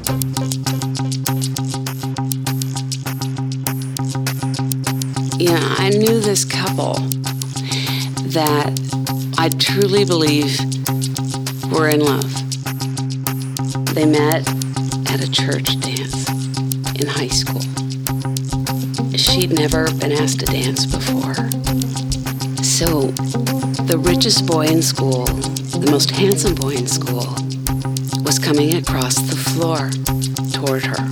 I knew this couple that I truly believe were in love. They met at a church dance in high school. She'd never been asked to dance before. So the richest boy in school, the most handsome boy in school, was coming across the floor toward her.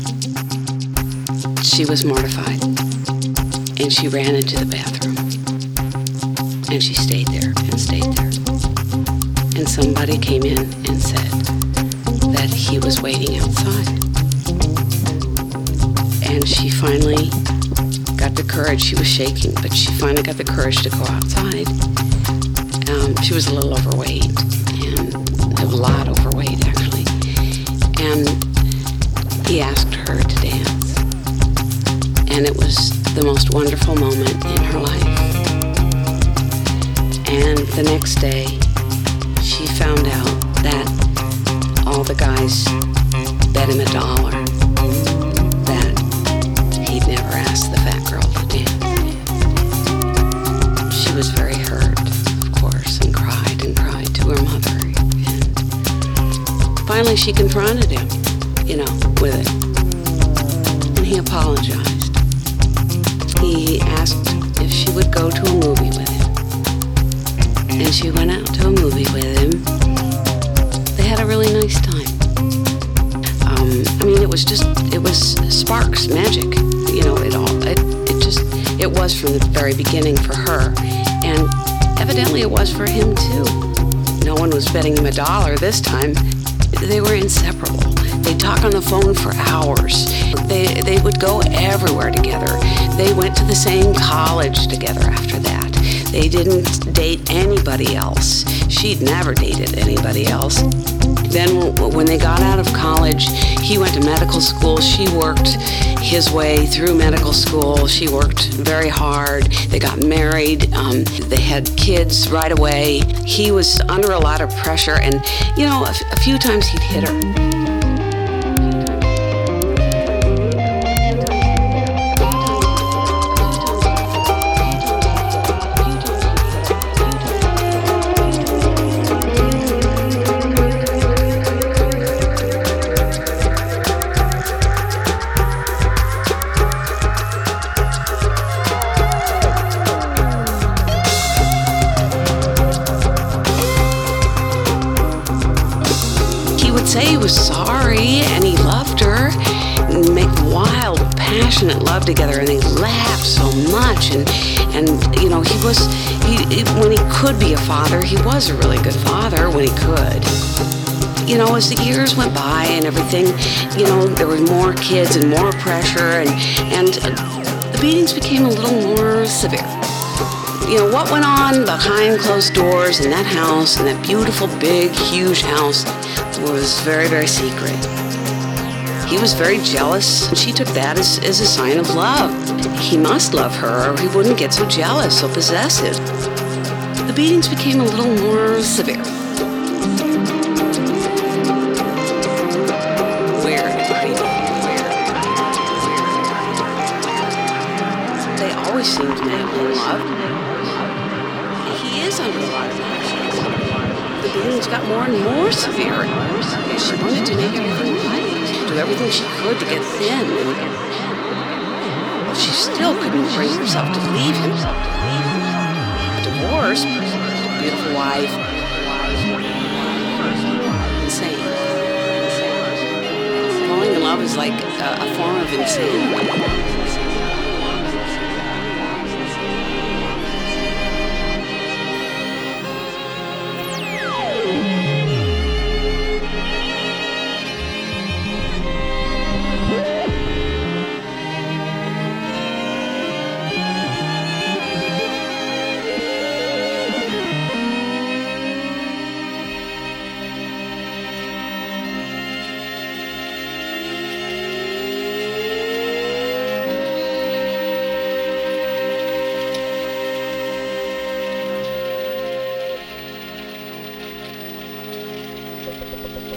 She was mortified, and she ran into the bathroom, and she stayed there and stayed there. And somebody came in and said that he was waiting outside. And she finally got the courage. She was shaking, but she finally got the courage to go outside. She was a little overweight, and a lot overweight, actually. And he asked her to dance. And it was the most wonderful moment in her life. And the next day, she found out that all the guys bet him $1 that he'd never asked the fat girl to dance. She was very hurt, of course, and cried to her mother. And finally, she confronted him, with it. And he apologized. He asked if she would go to a movie with him. And she went out to a movie with him. They had a really nice time. It was sparks, magic, it was from the very beginning for her. And evidently it was for him too. No one was betting him $1 this time. They were inseparable. They'd talk on the phone for hours. They would go everywhere together. They went to the same college together after that. They didn't date anybody else. She'd never dated anybody else. Then when they got out of college, he went to medical school. She worked his way through medical school. She worked very hard. They got married. They had kids right away. He was under a lot of pressure, and, a few times he'd hit her. Say he was sorry and he loved her, and make wild, passionate love together, and they laughed so much. And he was when he could be a father, he was a really good father when he could. As the years went by and everything, there were more kids and more pressure, and the beatings became a little more severe. What went on behind closed doors in that house, in that beautiful, big, huge house, was very, very secret. He was very jealous, and she took that as a sign of love. He must love her, or he wouldn't get so jealous, so possessive. The beatings became a little more severe. Weird and creepy. They always seemed madly in love. He is under a lot of pressure. The beatings got more and more severe. She wanted to make everything right, do everything she could to get thin. But she still couldn't bring herself to leave him. Divorce, beautiful wife, insane. Falling in love is like a form of insanity.